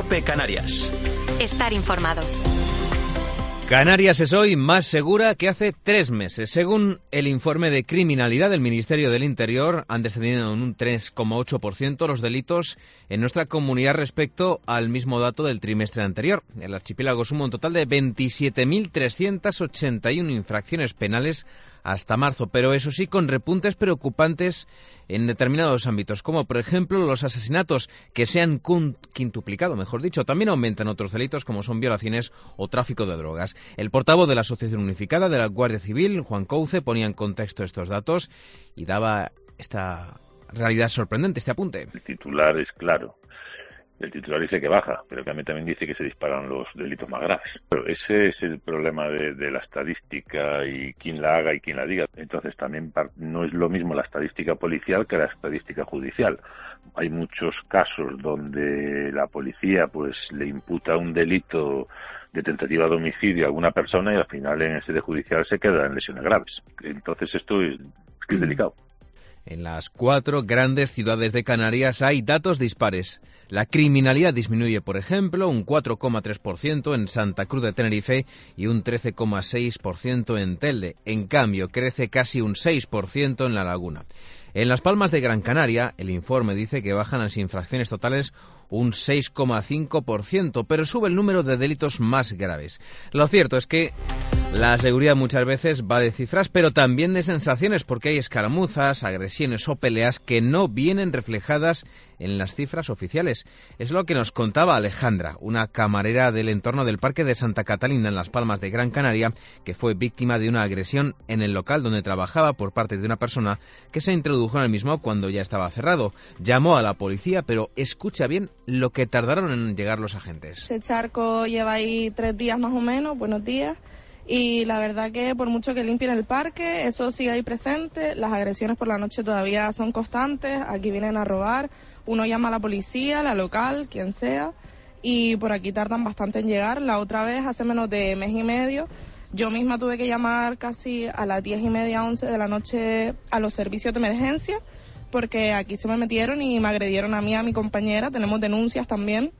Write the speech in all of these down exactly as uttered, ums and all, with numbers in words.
COPE Canarias. Estar informado. Canarias es hoy más segura que hace tres meses. Según el informe de criminalidad del Ministerio del Interior, han descendido en un tres coma ocho por ciento los delitos en nuestra comunidad respecto al mismo dato del trimestre anterior. El archipiélago suma un total de veintisiete mil trescientas ochenta y una infracciones penales hasta marzo, pero eso sí, con repuntes preocupantes en determinados ámbitos, como por ejemplo los asesinatos, que se han quintuplicado, mejor dicho. También aumentan otros delitos como son violaciones o tráfico de drogas. El portavoz de la Asociación Unificada de la Guardia Civil, Juan Couce, ponía en contexto estos datos y daba esta realidad sorprendente, este apunte. El titular es claro. El titular dice que baja, pero que a mí también dice que se disparan los delitos más graves. Pero ese es el problema de, de la estadística y quién la haga y quién la diga. Entonces también no es lo mismo la estadística policial que la estadística judicial. Hay muchos casos donde la policía pues le imputa un delito de tentativa de homicidio a alguna persona y al final en el sede judicial se queda en lesiones graves. Entonces esto es, es delicado. En las cuatro grandes ciudades de Canarias hay datos dispares. La criminalidad disminuye, por ejemplo, un cuatro coma tres por ciento en Santa Cruz de Tenerife y un trece coma seis por ciento en Telde. En cambio, crece casi un seis por ciento en La Laguna. En Las Palmas de Gran Canaria, el informe dice que bajan las infracciones totales un seis coma cinco por ciento, pero sube el número de delitos más graves. Lo cierto es que la seguridad muchas veces va de cifras, pero también de sensaciones, porque hay escaramuzas, agresiones o peleas que no vienen reflejadas en las cifras oficiales. Es lo que nos contaba Alejandra, una camarera del entorno del Parque de Santa Catalina en Las Palmas de Gran Canaria, que fue víctima de una agresión en el local donde trabajaba por parte de una persona que se introdujo en el mismo cuando ya estaba cerrado. Llamó a la policía, pero escucha bien lo que tardaron en llegar los agentes. Ese charco lleva ahí tres días más o menos, buenos días, y la verdad que por mucho que limpien el parque, eso sigue ahí presente. Las agresiones por la noche todavía son constantes, aquí vienen a robar, uno llama a la policía, la local, quien sea, y por aquí tardan bastante en llegar. La otra vez, hace menos de mes y medio, yo misma tuve que llamar casi a las diez y media, once de la noche a los servicios de emergencia, porque aquí se me metieron y me agredieron a mí y a mi compañera. Tenemos denuncias también.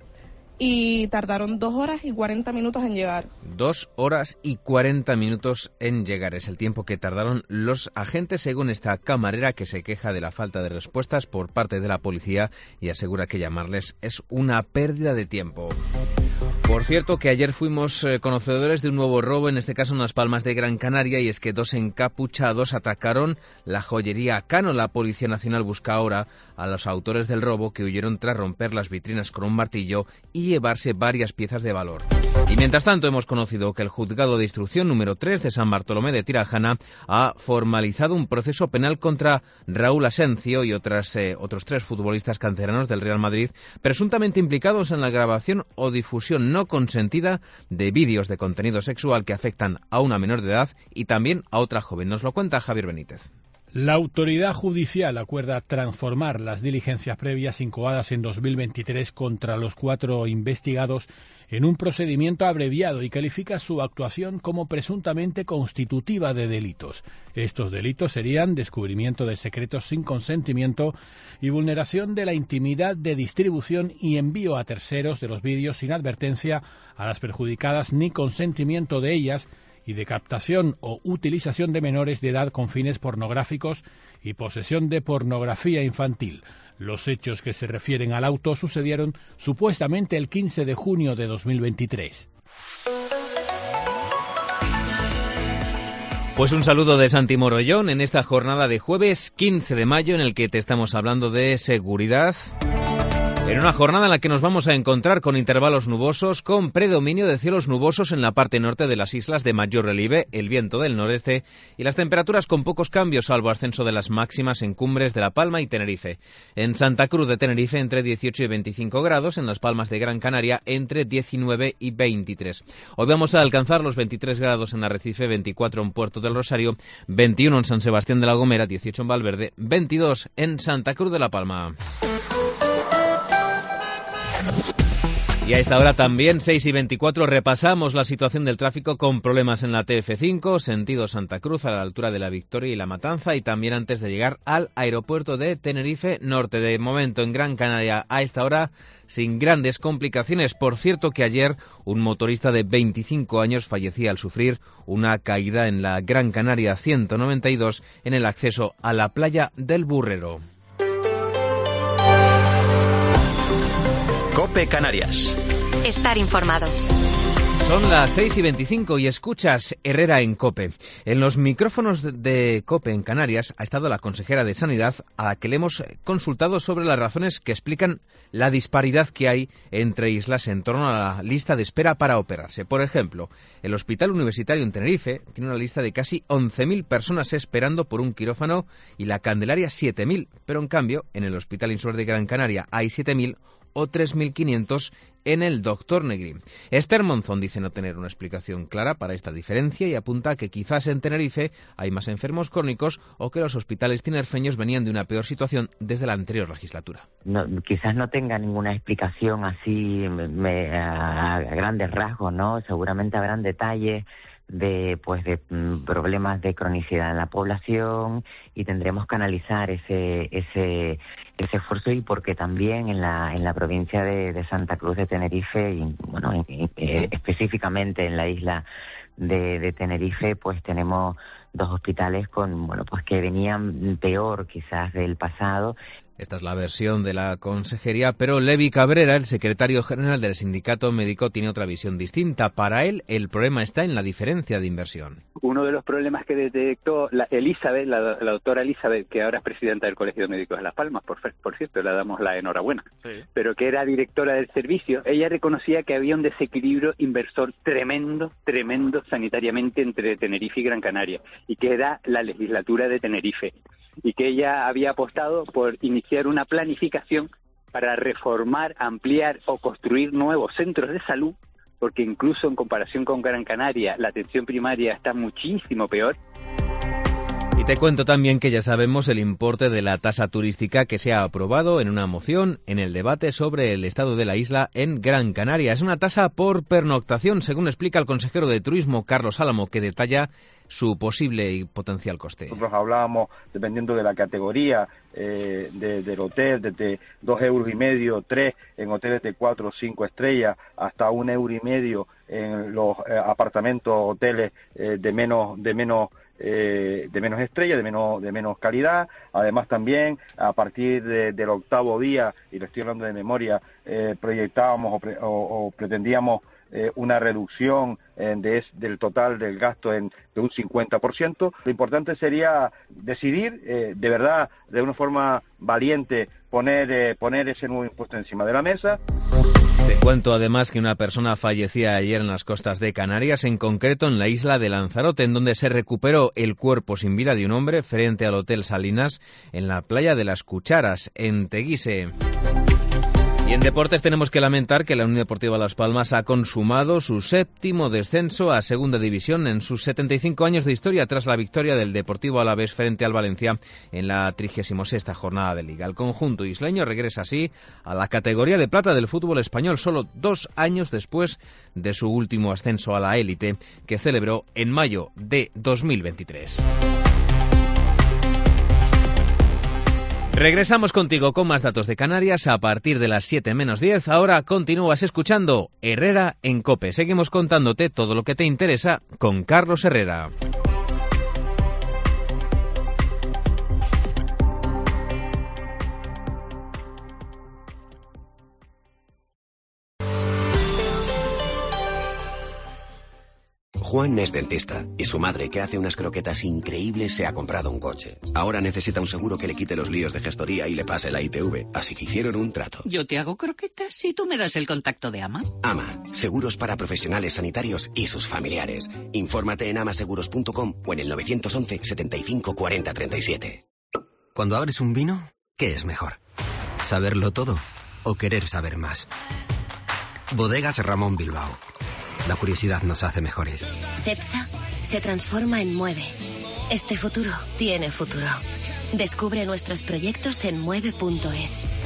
Y tardaron dos horas y cuarenta minutos en llegar. Dos horas y cuarenta minutos en llegar es el tiempo que tardaron los agentes, según esta camarera que se queja de la falta de respuestas por parte de la policía y asegura que llamarles es una pérdida de tiempo. Por cierto, que ayer fuimos eh, conocedores de un nuevo robo, en este caso en Las Palmas de Gran Canaria, y es que dos encapuchados atacaron la joyería Cano. La Policía Nacional busca ahora a los autores del robo, que huyeron tras romper las vitrinas con un martillo y llevarse varias piezas de valor. Y mientras tanto hemos conocido que el Juzgado de Instrucción número tres de San Bartolomé de Tirajana ha formalizado un proceso penal contra Raúl Asencio y otras, eh, otros tres futbolistas canteranos del Real Madrid, presuntamente implicados en la grabación o difusión no consentida de vídeos de contenido sexual que afectan a una menor de edad y también a otra joven. Nos lo cuenta Javier Benítez. La autoridad judicial acuerda transformar las diligencias previas incoadas en dos mil veintitrés contra los cuatro investigados en un procedimiento abreviado y califica su actuación como presuntamente constitutiva de delitos. Estos delitos serían descubrimiento de secretos sin consentimiento y vulneración de la intimidad de distribución y envío a terceros de los vídeos sin advertencia a las perjudicadas ni consentimiento de ellas, y de captación o utilización de menores de edad con fines pornográficos y posesión de pornografía infantil. Los hechos que se refieren al auto sucedieron supuestamente el quince de junio de dos mil veintitrés. Pues un saludo de Santi Morollón en esta jornada de jueves quince de mayo en el que te estamos hablando de seguridad. En una jornada en la que nos vamos a encontrar con intervalos nubosos, con predominio de cielos nubosos en la parte norte de las islas de mayor relieve, el viento del noreste y las temperaturas con pocos cambios, salvo ascenso de las máximas en cumbres de La Palma y Tenerife. En Santa Cruz de Tenerife entre dieciocho y veinticinco grados, en Las Palmas de Gran Canaria entre diecinueve y veintitrés. Hoy vamos a alcanzar los veintitrés grados en Arrecife, veinticuatro en Puerto del Rosario, veintiuno en San Sebastián de la Gomera, dieciocho en Valverde, veintidós en Santa Cruz de La Palma. Y a esta hora también, seis y veinticuatro, repasamos la situación del tráfico con problemas en la T F cinco, sentido Santa Cruz, a la altura de La Victoria y La Matanza, y también antes de llegar al aeropuerto de Tenerife Norte. De momento en Gran Canaria, a esta hora, sin grandes complicaciones. Por cierto que ayer un motorista de veinticinco años fallecía al sufrir una caída en la Gran Canaria ciento noventa y dos en el acceso a la playa del Burrero. COPE Canarias. Estar informado. Son las seis y veinticinco y escuchas Herrera en COPE. En los micrófonos de COPE en Canarias ha estado la consejera de Sanidad, a la que le hemos consultado sobre las razones que explican la disparidad que hay entre islas en torno a la lista de espera para operarse. Por ejemplo, el Hospital Universitario en Tenerife tiene una lista de casi once mil personas esperando por un quirófano y la Candelaria siete mil, pero en cambio en el Hospital Insular de Gran Canaria hay siete mil o tres mil quinientos en el Doctor Negri. Esther Monzón dice no tener una explicación clara para esta diferencia y apunta que quizás en Tenerife hay más enfermos crónicos o que los hospitales tinerfeños venían de una peor situación desde la anterior legislatura. No, quizás no tenga ninguna explicación así me, a, a grandes rasgos, ¿no? Seguramente habrán detalles de pues de mm, problemas de cronicidad en la población y tendremos que analizar ese ese ese esfuerzo, y porque también en la en la provincia de, de Santa Cruz de Tenerife y bueno en, en, eh, específicamente en la isla de, de Tenerife pues tenemos dos hospitales con bueno pues que venían peor quizás del pasado. Esta es la versión de la consejería, pero Levi Cabrera, el secretario general del sindicato médico, tiene otra visión distinta. Para él, el problema está en la diferencia de inversión. Uno de los problemas que detectó la Elizabeth, la, la doctora Elizabeth, que ahora es presidenta del Colegio de Médicos de Las Palmas, por, por cierto, le damos la enhorabuena, sí. Pero que era directora del servicio, ella reconocía que había un desequilibrio inversor tremendo, tremendo sanitariamente entre Tenerife y Gran Canaria, y que era la legislatura de Tenerife, y que ella había apostado por iniciar una planificación para reformar, ampliar o construir nuevos centros de salud, porque incluso en comparación con Gran Canaria la atención primaria está muchísimo peor. Y te cuento también que ya sabemos el importe de la tasa turística que se ha aprobado en una moción en el debate sobre el estado de la isla en Gran Canaria. Es una tasa por pernoctación, según explica el consejero de Turismo, Carlos Álamo, que detalla su posible y potencial coste. Nosotros hablábamos, dependiendo de la categoría eh, de, del hotel, desde dos euros y medio, tres en hoteles de cuatro o cinco estrellas, hasta un euro y medio en los eh, apartamentos, hoteles eh, de menos de menos eh, de menos estrellas, de menos de menos calidad. Además también a partir de, del octavo día, y lo estoy hablando de memoria, eh, proyectábamos o, pre, o, o pretendíamos Eh, una reducción eh, de, del total del gasto en, de un cincuenta por ciento. Lo importante sería decidir, eh, de verdad, de una forma valiente, poner, eh, poner ese nuevo impuesto encima de la mesa. Te cuento además que una persona fallecía ayer en las costas de Canarias, en concreto en la isla de Lanzarote, en donde se recuperó el cuerpo sin vida de un hombre frente al Hotel Salinas, en la playa de las Cucharas, en Teguise. Y en deportes tenemos que lamentar que la Unión Deportiva Las Palmas ha consumado su séptimo descenso a Segunda División en sus setenta y cinco años de historia, tras la victoria del Deportivo Alavés frente al Valencia en la trigésima sexta jornada de Liga. El conjunto isleño regresa así a la categoría de plata del fútbol español, solo dos años después de su último ascenso a la élite, que celebró en mayo de dos mil veintitrés. Regresamos contigo con más datos de Canarias a partir de las siete menos diez. Ahora continúas escuchando Herrera en COPE. Seguimos contándote todo lo que te interesa con Carlos Herrera. Juan es dentista y su madre, que hace unas croquetas increíbles, se ha comprado un coche. Ahora necesita un seguro que le quite los líos de gestoría y le pase la I T V, así que hicieron un trato. Yo te hago croquetas y tú me das el contacto de Ama. Ama, seguros para profesionales sanitarios y sus familiares. Infórmate en amaseguros punto com o en el nueve once, setenta y cinco, cuarenta, treinta y siete. Cuando abres un vino, ¿qué es mejor? ¿Saberlo todo o querer saber más? Bodegas Ramón Bilbao. La curiosidad nos hace mejores. Cepsa se transforma en Mueve. Este futuro tiene futuro. Descubre nuestros proyectos en mueve punto es.